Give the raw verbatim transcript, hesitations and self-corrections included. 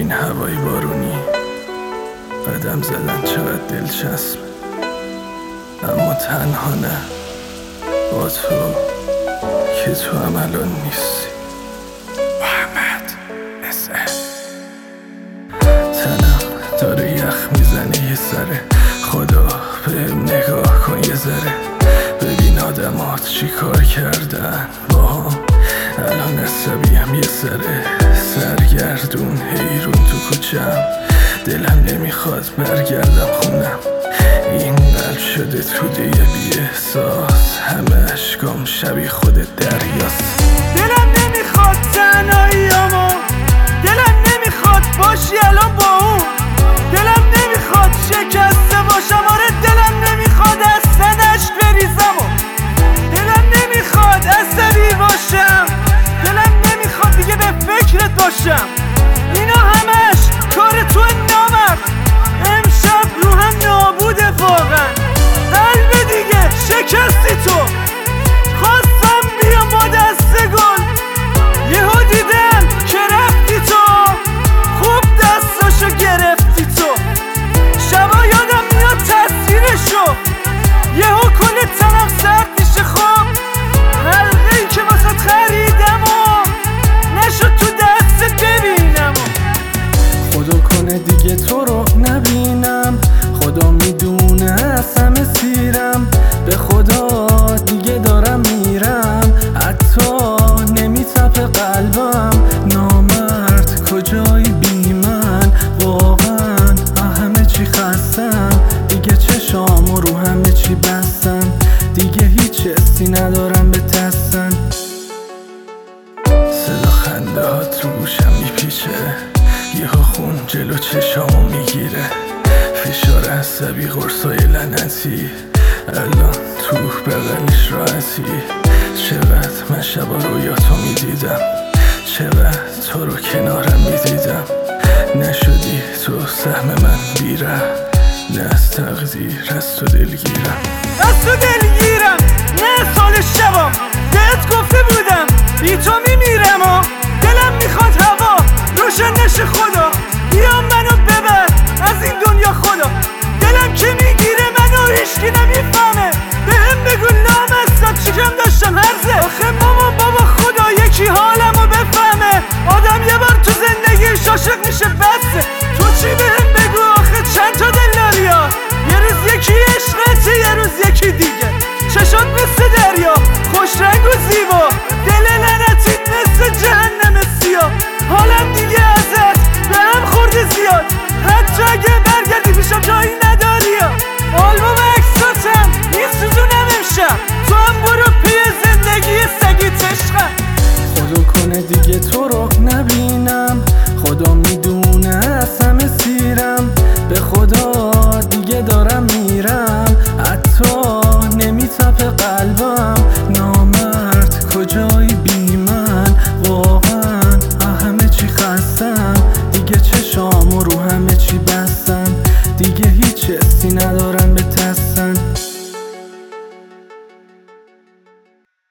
این هوای بارونی قدم زدن چقدر دلچسب، اما تنها نه با تو که تو هم الان نیستی. محمد اسه تنم داره یخ میزنه یه سره، خدا بهم نگاه کن یه ذره، ببین آدمات چی کار کردن با هم، الان عصبیم یه سره، سرگردون حیرون تو کوچم، دلم نمیخواد برگردم خونم، این قلب شده توده یه بی احساس، همه اشکام شبیه خود دریاست. دلم نمیخواد تنهاییامو، دلم نمیخواد باشی الان با اون، دلم نمیخواد شکسته باشم، آره دلم نمیخواد اصلا عشق بریزم، دلم نمیخواد عصبی باشم، دلم نمیخواد دیگه به فکرت باشم، اینا همش کار تو نامرد، امشب رو هم نابوده واقعا، قلب دیگه شکستی تو، خواستم بیام با دست گل، یهو دیدم که رفتی تو، خوب دستاشو گرفتی تو، شبا یادم میاد تصویرشو، یهو کل تنم سرد میشه، خب حلقه ای که واسه خریدم و نشد تو دست ببینم، خدا کنه دیگه تو رو نبینم، خدا میدونه از همه سیرم، به خدا دیگه دارم میرم، حتی نمیتپه قلبم، نامرد کجایی بی من، واقعا همه چی خستم، دیگه چشامو رو همه چی بستم، دیگه هیچ حسی ندارم به دستم، صدا خنده ها تو گوشم میپیچه، یهو خون جلو چشامو میگیره، فشار عصبی قرصای لعنتی، الان تو بغلش راحتی، چقدر من شبا رویاتو میدیدم، چقدر تو رو کنارم میدیدم، نشدی تو سهم من بیره، نه از تقدیر از تو دلگیرم، از تو دلگیرم، نه سال شبام بهت گفته بودم بی تو میمیرم و دلم میخواد هوا روشن نشه، خدا بیا منو ببر از این دنیا، خدا دلم که میگیره